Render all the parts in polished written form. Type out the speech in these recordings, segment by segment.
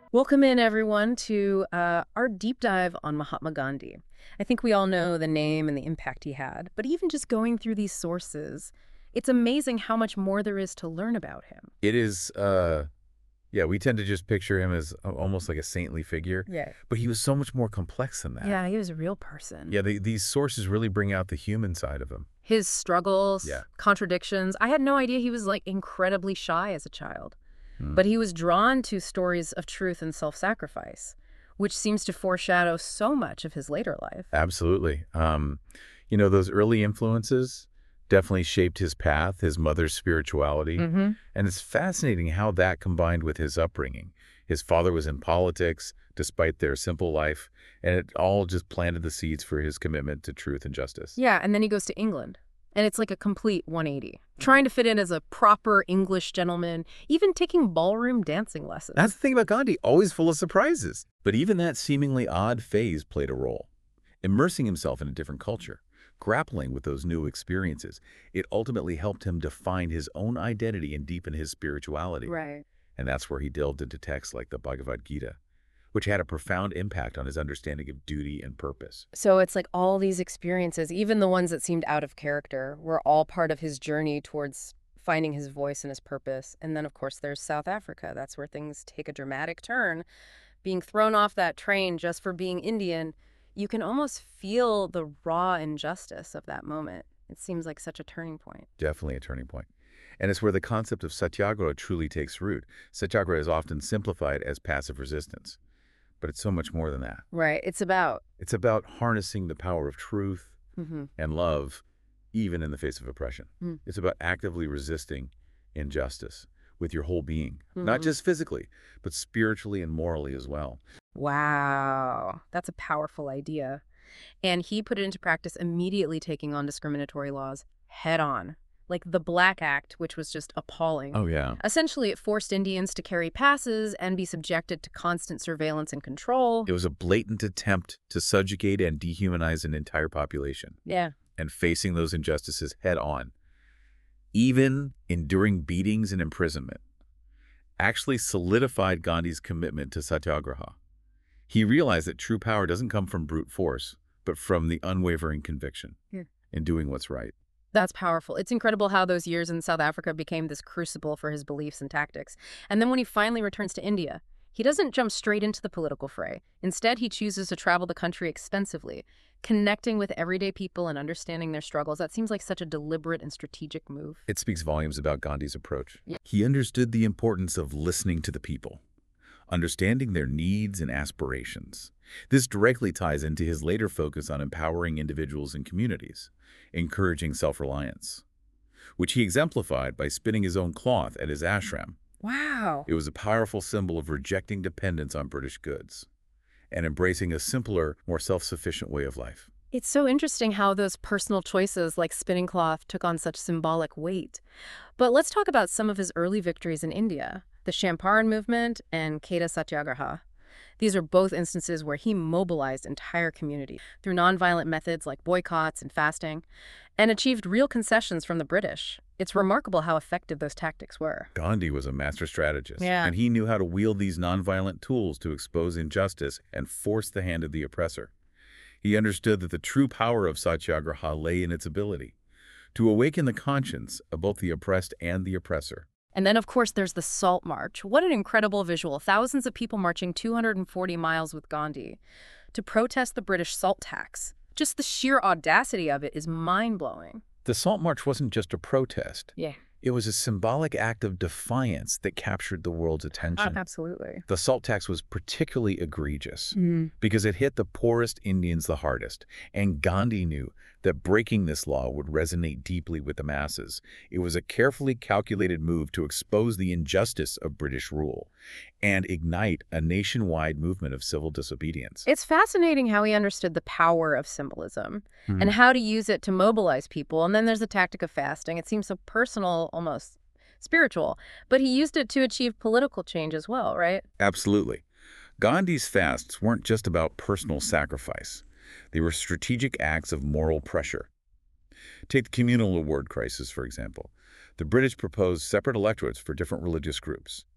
Welcome in, everyone, to our deep dive on Mahatma Gandhi. I think we all know the name and the impact he had, but even just going through these sources, it's amazing how much more there is to learn about him. It is, yeah, we tend to just picture him as almost like a saintly figure, Yeah. but he was so much more complex than that. Yeah, he was a real person. Yeah, these sources really bring out the human side of him. His struggles, Yeah. contradictions. I had no idea he was like incredibly shy as a child, Mm. but he was drawn to stories of truth and self-sacrifice, which seems to foreshadow so much of his later life. Absolutely. Those early influences definitely shaped his path, his mother's spirituality, Mm-hmm. and it's fascinating how that combined with his upbringing. His father was in politics, despite their simple life, and it all just planted the seeds for his commitment to truth and justice. Yeah, and then he goes to England. And it's like a complete 180. Trying to fit in as a proper English gentleman, even taking ballroom dancing lessons. That's the thing about Gandhi, always full of surprises. But even that seemingly odd phase played a role. Immersing himself in a different culture, grappling with those new experiences, it ultimately helped him define his own identity and deepen his spirituality. Right. And that's where he delved into texts like the Bhagavad Gita, which had a profound impact on his understanding of duty and purpose. So it's like all these experiences, even the ones that seemed out of character, were all part of his journey towards finding his voice and his purpose. And then, of course, there's South Africa. That's where things take a dramatic turn. Being thrown off that train just for being Indian, you can almost feel the raw injustice of that moment. It seems like such a turning point. Definitely a turning point. And it's where the concept of satyagraha truly takes root. Satyagraha is often simplified as passive resistance, but it's so much more than that. Right. It's about. It's about harnessing the power of truth Mm-hmm. and love, even in the face of oppression. Mm. It's about actively resisting injustice with your whole being, not Mhm. just physically, but spiritually and morally as well. Wow, that's a powerful idea. And he put it into practice immediately, taking on discriminatory laws head on, like the Black Act, which was just appalling. Oh, yeah. Essentially, it forced Indians to carry passes and be subjected to constant surveillance and control. It was a blatant attempt to subjugate and dehumanize an entire population, Yeah. and facing those injustices head on, even enduring beatings and imprisonment, actually solidified Gandhi's commitment to satyagraha. He realized that true power doesn't come from brute force, but from the unwavering conviction Yeah. in doing what's right. That's powerful. It's incredible how those years in South Africa became this crucible for his beliefs and tactics. And then when he finally returns to India, he doesn't jump straight into the political fray. Instead, he chooses to travel the country extensively, connecting with everyday people and understanding their struggles. That seems like such a deliberate and strategic move. It speaks volumes about Gandhi's approach. Yeah. He understood the importance of listening to the people, understanding their needs and aspirations. This directly ties into his later focus on empowering individuals and communities, encouraging self-reliance, which he exemplified by spinning his own cloth at his ashram. Wow. It was a powerful symbol of rejecting dependence on British goods and embracing a simpler, more self-sufficient way of life. It's so interesting how those personal choices like spinning cloth took on such symbolic weight. But let's talk about some of his early victories in India, the Champaran movement and Keta Satyagraha. These are both instances where he mobilized entire communities through nonviolent methods like boycotts and fasting, and achieved real concessions from the British. It's remarkable how effective those tactics were. Gandhi was a master strategist, Yeah. and he knew how to wield these nonviolent tools to expose injustice and force the hand of the oppressor. He understood that the true power of satyagraha lay in its ability to awaken the conscience of both the oppressed and the oppressor. And then, of course, there's the Salt March. What an incredible visual. Thousands of people marching 240 miles with Gandhi to protest the British salt tax. Just the sheer audacity of it is mind-blowing. The Salt March wasn't just a protest. Yeah. It was a symbolic act of defiance that captured the world's attention. Absolutely. The salt tax was particularly egregious because it hit the poorest Indians the hardest, and Gandhi knew that breaking this law would resonate deeply with the masses. It was a carefully calculated move to expose the injustice of British rule and ignite a nationwide movement of civil disobedience. It's fascinating how he understood the power of symbolism and how to use it to mobilize people. And then there's the tactic of fasting. It seems so personal, almost spiritual, but he used it to achieve political change as well, right? Absolutely. Gandhi's fasts weren't just about personal sacrifice. They were strategic acts of moral pressure. Take the communal award crisis, for example. The British proposed separate electorates for different religious groups,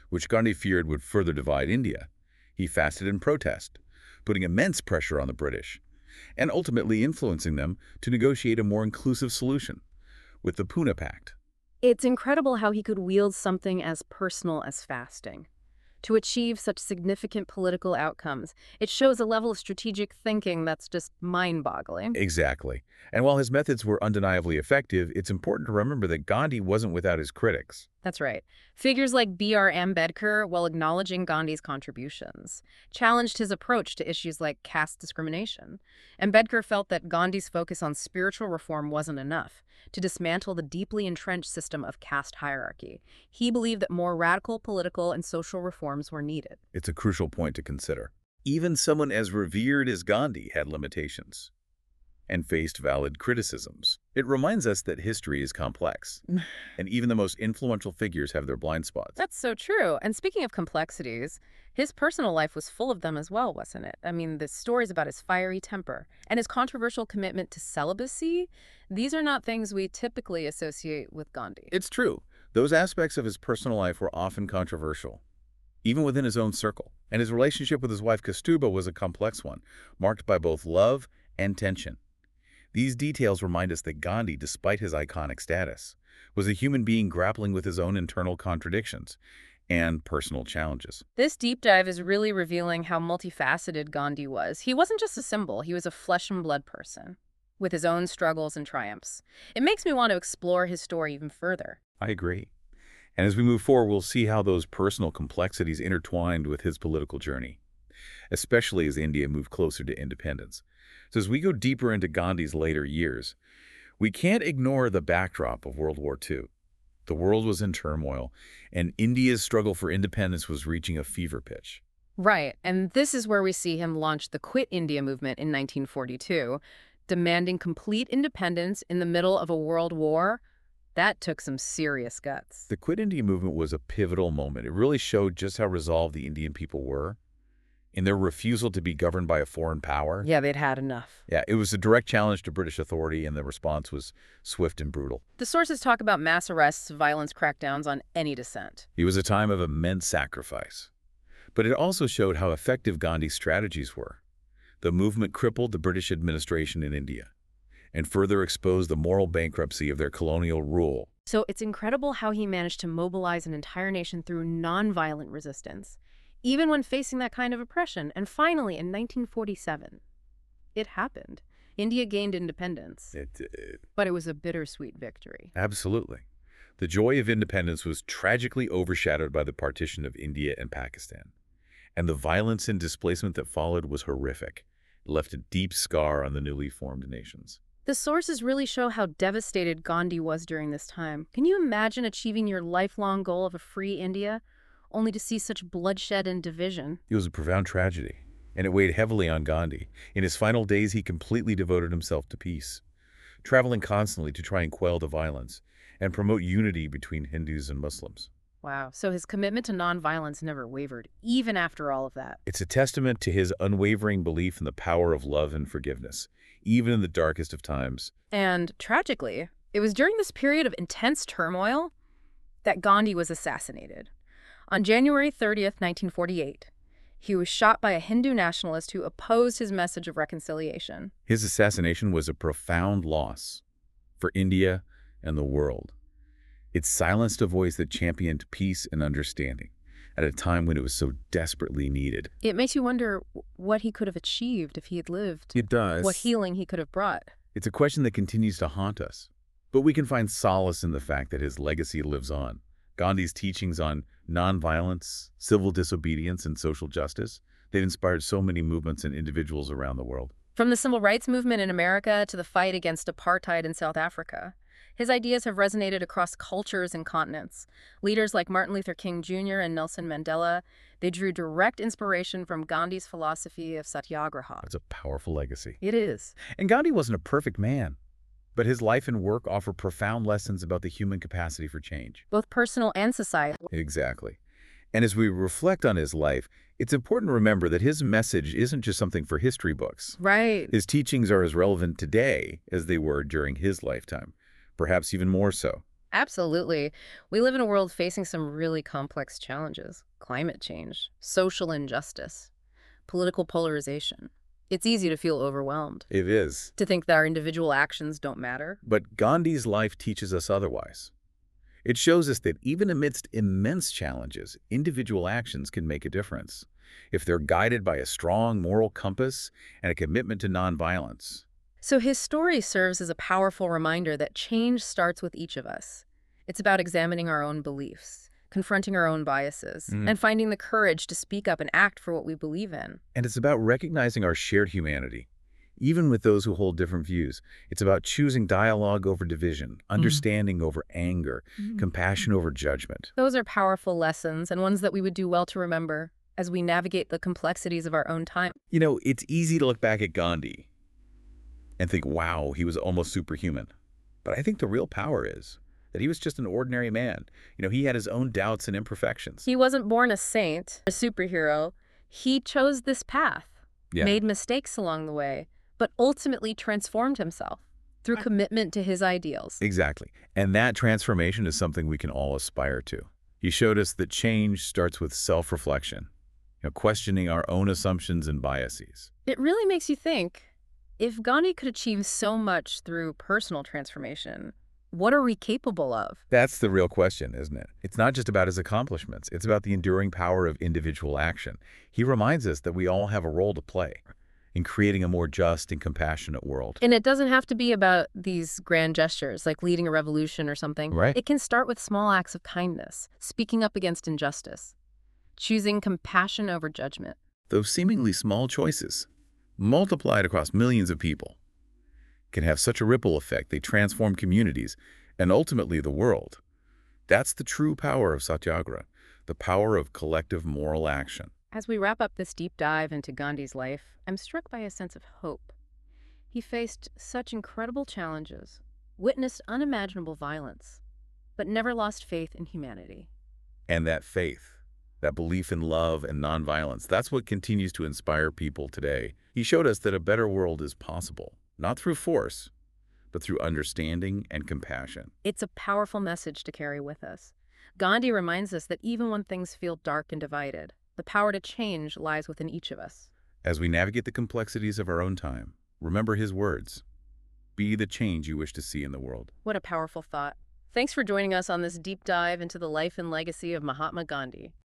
which Gandhi feared would further divide India. He fasted in protest, putting immense pressure on the British, and ultimately influencing them to negotiate a more inclusive solution with the Pune Pact. It's incredible how he could wield something as personal as fasting to achieve such significant political outcomes. It shows a level of strategic thinking that's just mind-boggling. Exactly. And while his methods were undeniably effective, it's important to remember that Gandhi wasn't without his critics. That's right. Figures like B.R. Ambedkar, while acknowledging Gandhi's contributions, challenged his approach to issues like caste discrimination. Ambedkar felt that Gandhi's focus on spiritual reform wasn't enough to dismantle the deeply entrenched system of caste hierarchy. He believed that more radical political and social reforms were needed. It's a crucial point to consider. Even someone as revered as Gandhi had limitations and faced valid criticisms. It reminds us that history is complex, and even the most influential figures have their blind spots. That's so true. And speaking of complexities, his personal life was full of them as well, wasn't it? I mean, the stories about his fiery temper and his controversial commitment to celibacy, these are not things we typically associate with Gandhi. It's true. Those aspects of his personal life were often controversial, even within his own circle. And his relationship with his wife Kastuba was a complex one, marked by both love and tension. These details remind us that Gandhi, despite his iconic status, was a human being grappling with his own internal contradictions and personal challenges. This deep dive is really revealing how multifaceted Gandhi was. He wasn't just a symbol, he was a flesh and blood person, with his own struggles and triumphs. It makes me want to explore his story even further. I agree. And as we move forward, we'll see how those personal complexities intertwined with his political journey, especially as India moved closer to independence. So as we go deeper into Gandhi's later years, we can't ignore the backdrop of World War II. The world was in turmoil, and India's struggle for independence was reaching a fever pitch. Right, and this is where we see him launch the Quit India movement in 1942, demanding complete independence in the middle of a world war. That took some serious guts. The Quit India movement was a pivotal moment. It really showed just how resolved the Indian people were in their refusal to be governed by a foreign power. Yeah, they'd had enough. Yeah, it was a direct challenge to British authority, and the response was swift and brutal. The sources talk about mass arrests, violence crackdowns on any dissent. It was a time of immense sacrifice. But it also showed how effective Gandhi's strategies were. The movement crippled the British administration in India and further exposed the moral bankruptcy of their colonial rule. So it's incredible how he managed to mobilize an entire nation through nonviolent resistance, even when facing that kind of oppression. And finally, in 1947, it happened. India gained independence. But it was a bittersweet victory. Absolutely. The joy of independence was tragically overshadowed by the partition of India and Pakistan. And the violence and displacement that followed was horrific. It left a deep scar on the newly formed nations. The sources really show how devastated Gandhi was during this time. Can you imagine achieving your lifelong goal of a free India, only to see such bloodshed and division? It was a profound tragedy, and it weighed heavily on Gandhi. In his final days, he completely devoted himself to peace, traveling constantly to try and quell the violence and promote unity between Hindus and Muslims. Wow. So his commitment to nonviolence never wavered, even after all of that. It's a testament to his unwavering belief in the power of love and forgiveness, even in the darkest of times. And tragically, it was during this period of intense turmoil that Gandhi was assassinated. On January 30th, 1948, he was shot by a Hindu nationalist who opposed his message of reconciliation. His assassination was a profound loss for India and the world. It silenced a voice that championed peace and understanding at a time when it was so desperately needed. It makes you wonder what he could have achieved if he had lived. It does. What healing he could have brought. It's a question that continues to haunt us. But we can find solace in the fact that his legacy lives on. Gandhi's teachings on nonviolence, civil disobedience, and social justice, they've inspired so many movements and individuals around the world. From the civil rights movement in America to the fight against apartheid in South Africa, his ideas have resonated across cultures and continents. Leaders like Martin Luther King Jr. and Nelson Mandela, they drew direct inspiration from Gandhi's philosophy of satyagraha. It's a powerful legacy. It is. And Gandhi wasn't a perfect man, but his life and work offer profound lessons about the human capacity for change. Both personal and societal. Exactly. And as we reflect on his life, it's important to remember that his message isn't just something for history books. Right. His teachings are as relevant today as they were during his lifetime, perhaps even more so. Absolutely. We live in a world facing some really complex challenges: climate change, social injustice, political polarization. It's easy to feel overwhelmed, It is. to think that our individual actions don't matter. But Gandhi's life teaches us otherwise. It shows us that even amidst immense challenges, individual actions can make a difference if they're guided by a strong moral compass and a commitment to nonviolence. So his story serves as a powerful reminder that change starts with each of us. It's about examining our own beliefs, confronting our own biases, and finding the courage to speak up and act for what we believe in. And it's about recognizing our shared humanity. Even with those who hold different views, it's about choosing dialogue over division, understanding over anger, compassion over judgment. Those are powerful lessons, and ones that we would do well to remember as we navigate the complexities of our own time. You know, it's easy to look back at Gandhi and think, wow, he was almost superhuman. But I think the real power is that he was just an ordinary man. You know, he had his own doubts and imperfections. He wasn't born a saint, a superhero. He chose this path, Yeah. made mistakes along the way, but ultimately transformed himself through commitment to his ideals. Exactly. And that transformation is something we can all aspire to. He showed us that change starts with self-reflection, questioning our own assumptions and biases. It really makes you think, if Gandhi could achieve so much through personal transformation, what are we capable of? That's the real question, isn't it? It's not just about his accomplishments. It's about the enduring power of individual action. He reminds us that we all have a role to play in creating a more just and compassionate world. And it doesn't have to be about these grand gestures, like leading a revolution or something. Right. It can start with small acts of kindness, speaking up against injustice, choosing compassion over judgment. Those seemingly small choices, multiplied across millions of people, can have such a ripple effect. They transform communities and ultimately the world. That's the true power of Satyagraha, the power of collective moral action. As we wrap up this deep dive into Gandhi's life, I'm struck by a sense of hope. He faced such incredible challenges, witnessed unimaginable violence, but never lost faith in humanity. And that faith, that belief in love and nonviolence, that's what continues to inspire people today. He showed us that a better world is possible, not through force, but through understanding and compassion. It's a powerful message to carry with us. Gandhi reminds us that even when things feel dark and divided, the power to change lies within each of us. As we navigate the complexities of our own time, remember his words. Be the change you wish to see in the world. What a powerful thought. Thanks for joining us on this deep dive into the life and legacy of Mahatma Gandhi.